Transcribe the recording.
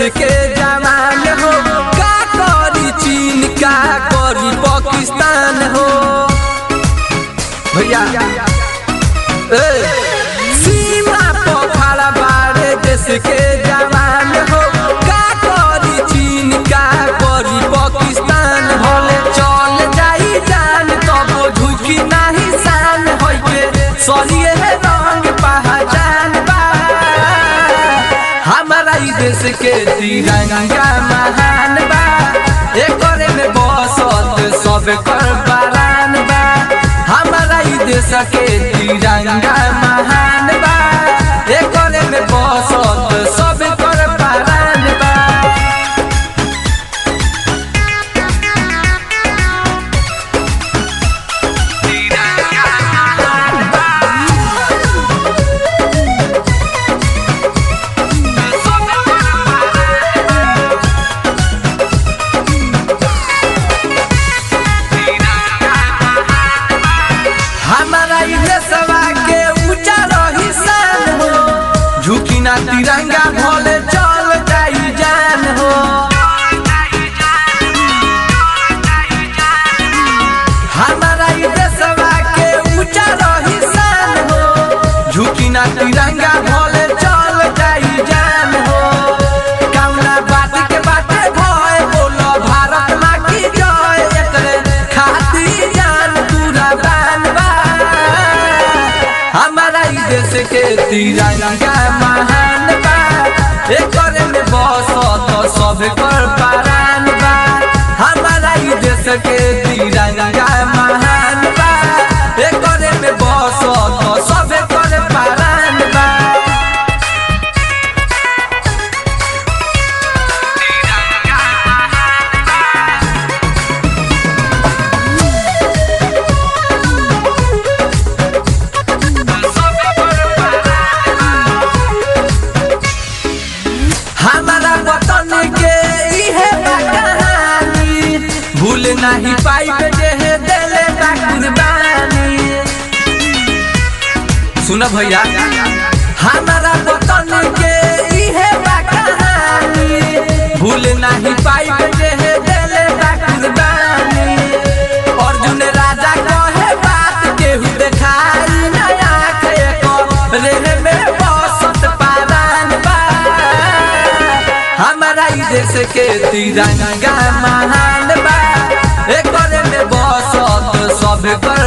के जवान हो, का करी चीन का करी पाकिस्तान हो भैया। सीमा पर खड़ा बारे देश के जवान हो, का करी चीन का करी पाकिस्तान हो। चल जाई जान तब झुकी नहीं शान हो के सलिए रंग पहचान बा। हमारा ई देश के तिरंगा महान बा, एकरे में बसत सब कर बरान बा। हमारा ई देश के तिरंगा महान बा, एकरे में बसत सब कर बरान बा। हमारा ई देशवा के ऊंचा रही शान हो, झुकी ना तिरंगा भले चल जाई जान हो। हमारा ई देशवा के ऊंचा रही शान हो, झुकी ना तिरंगा भले चल जाई जान हो। कौना बात के बाटे भय बोलो भारत माँ की जय, एकरे खातिर जान पूरा बान बा। हमारा ई देश के तिरंगा महान बा, एकरे में बसत सब कर बरान बा। हमारा ई देश के तिरंगा महान बा, एकरे में बसत सब कर बरान बा। हमारा वतन के इहे बा कहानी, भूल नहीं पाइबे जे देले बा कुर्बानी। सुन भैया, हमारा वतन के इहे बा कहानी, भूल नहीं पाइबे जे देले बा कुर्बानी। अर्जुन राजा कहे बात केहू देखाई ना आँख को रेहे में बसत पारान बा। हमारा ई देश के तिरंगा महान बा, एकरे में बसत सब कर